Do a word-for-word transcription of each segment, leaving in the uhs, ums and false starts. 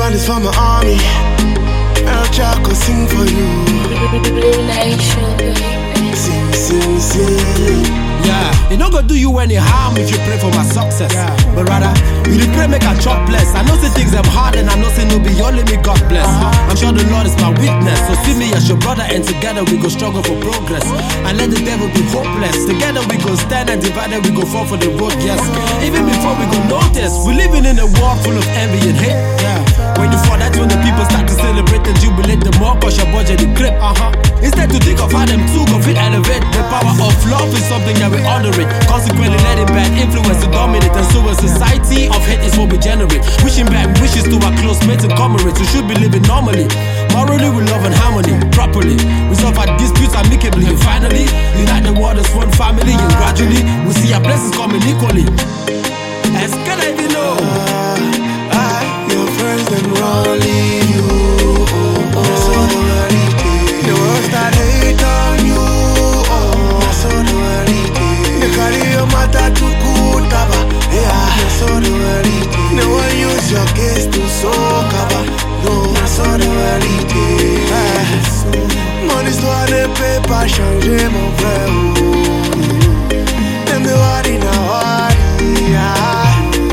one is for my army. El Chaco sing for you. Blue Nation, baby. Sing, sing, sing. Yeah, it not gonna do you any harm if you pray for my success. Yeah. But rather, you dey pray make I chop bless. I know say things I'm hard and I know say no be only me God bless. Uh-huh. I'm sure the Lord is my witness. So see me as your brother and together we go struggle for progress. And let the devil be hopeless. Together we go stand and divided we go fall for the road, yes. Even before we go notice, we living in a world full of envy and hate. Yeah. When you fall, that's when the people start to celebrate and jubilate the more cause your budget the grip. Uh-huh. Instead to think of how them two go fit elevate. The power of love is something that we honor it. Consequently letting bad influence to dominate. And so a society of hate is what we generate. Wishing bad wishes to our close mates and comrades. We should be living normally. Morally we love and harmony. Properly resolve our disputes amicably. And finally unite the world as one family. And gradually we see our blessings coming equally. As can I be know uh, I, your friends them rolling you. Oh, oh. So the world it is. The world start hate on you. Oh, so the world it is. They carry your matter to Kutaba. Yeah, so the world it is. No one use your case to soak cover. No, so the world it is. Mon histoire de peut pas changer mon frère. Them the worry now worry. Yeah.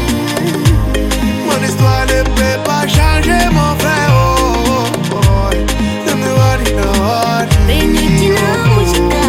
Mon histoire ne peut pas changer mon frère. Oh, oh, oh. Them the worry now worry. Benutina musica.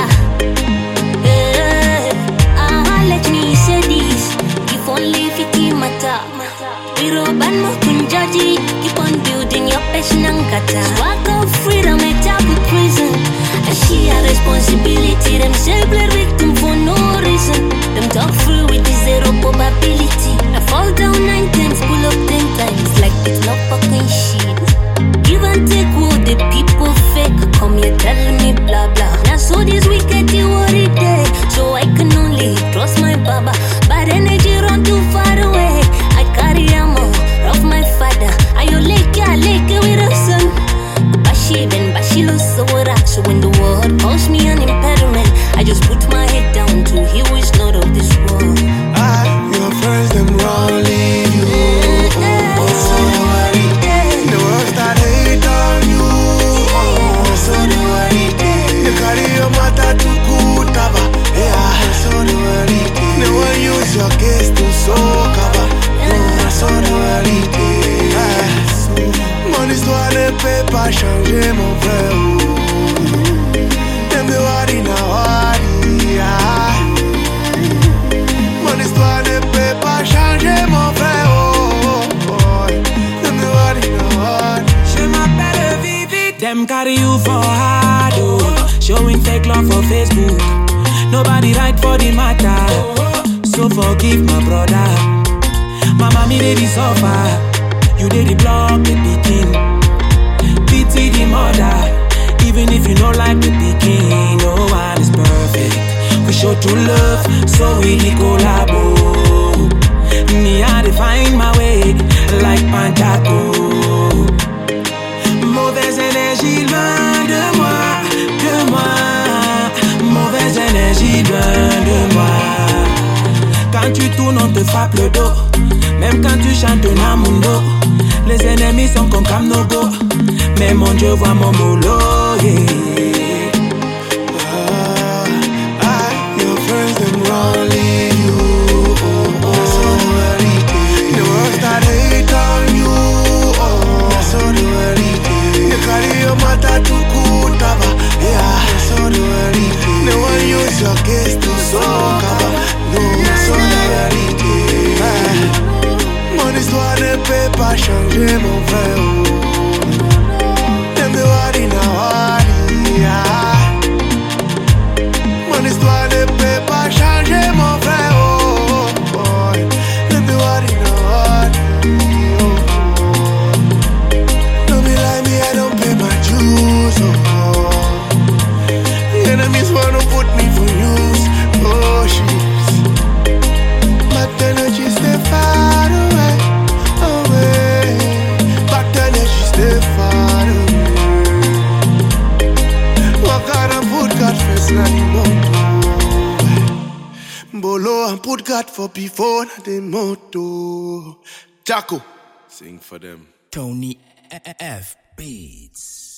Eh, ah, let me say this. If only fifty mata. Iroban mo kunjaji. Keep on building your passion and kata. Swag of freedom and job of prison. And she a responsibility. Them say play victim for no reason. Them talk free with the zero probability. I fall down nine times, pull up ten times. Like it's not fucking shit. Give and take what the people fake. Come here telling me blah blah. Now so this wicked you worry day. So I can only trust my baba. But energy run too far away. I carry ammo, rough my father. I you lake ya lake with a son. Bashi ben bashi lo sawara. So when the world calls me an impediment, I just put my head down to he who is not of this world. I, your friends them rolling you. Oh, oh, so the world it is. The world start hate on you. Oh, so the world it is. They carry your matter to Kutaba. Yeah, so the world it is. No one use your case to soak cover. No, so the world it is. Mon histoire ne peut pas changer mon frère. Them the worry now worry. Yeah. Mon histoire ne peut pas changer mon frère. Oh, oh, oh. Them the worry now worry. Je m'appelle Vivi. Them carry you for hard, oh. Showing fake love for Facebook. Nobody right for the matter. So forgive my brother. My mommy did the suffer. You did the block the begin. Pity the mother. Even if you don't like the begin, no one is perfect. We show true love, so we collabo. Me I define my way like Panchaco. Mauvaise énergie loin de moi, de moi. Mauvaise énergie loin de moi. Quand tu tournes, on te frappe le dos. Même quand tu chantes Namundo. Les ennemis sont comme Kamnogo. Mais mon Dieu voit mon boulot, yeah. uh, I, your friends them rolling you. Oh, oh, so the world it is. The world start hate on you. Oh, so the world it is. They carry your matter to Kutaba. Yeah, so the world it is. No one use your case to soak cover. No, so the world it is. Mon histoire ne peut pas changer mon frère. Them the worry now worry. Yeah. Mon histoire ne peut pas changer mon frère. Oh, oh, oh. Them the worry now worry. Oh. Don't be like me, I don't pay my dues. Oh, oh. The enemies wanna put me for use. Oh shit. But the energy stay far away, away. But the energy stay far away. What kind of put God first, not the motto. Bolo and put God for before, not the motto. Jaco, sing for them. Tony F Beats.